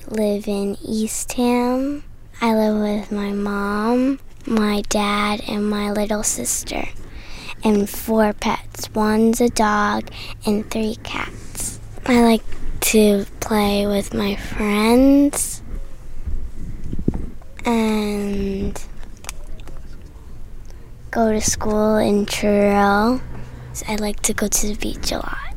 live in Eastham. I live with my mom, my dad, and my little sister, and 4 pets. 1's a dog and 3 cats. I like to play with my friends and go to school in Truro. I like to go to the beach a lot.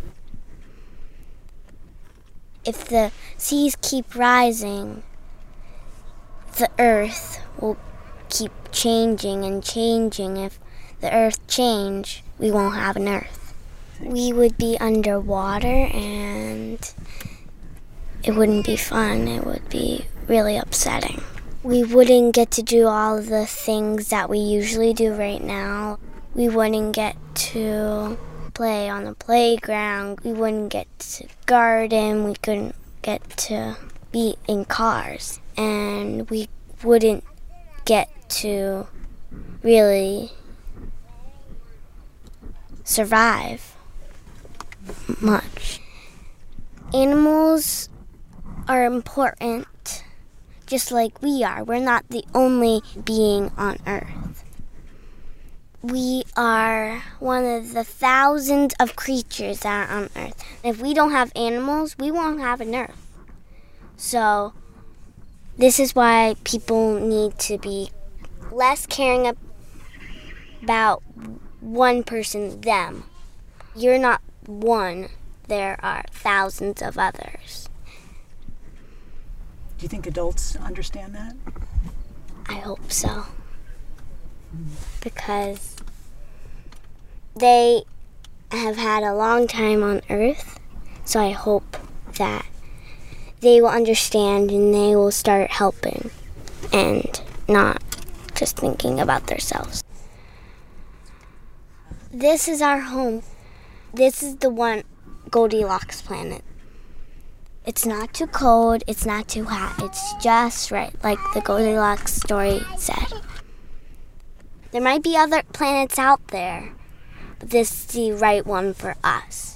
If the seas keep rising, the earth will keep changing and changing. If the earth change, we won't have an earth. We would be underwater and it wouldn't be fun. It would be really upsetting. We wouldn't get to do all of the things that we usually do right now. We wouldn't get to play on the playground. We wouldn't get to garden. We couldn't get to be in cars. And we wouldn't get to really survive much. Animals are important, just like we are. We're not the only being on Earth. We are one of the thousands of creatures that are on Earth. If we don't have animals, we won't have an Earth. So this is why people need to be less caring about one person, them. You're not one. There are thousands of others. Do you think adults understand that? I hope so. Because they have had a long time on Earth, so I hope that they will understand and they will start helping and not just thinking about themselves. This is our home. This is the one Goldilocks planet. It's not too cold, it's not too hot, it's just right, like the Goldilocks story said. There might be other planets out there, but this is the right one for us.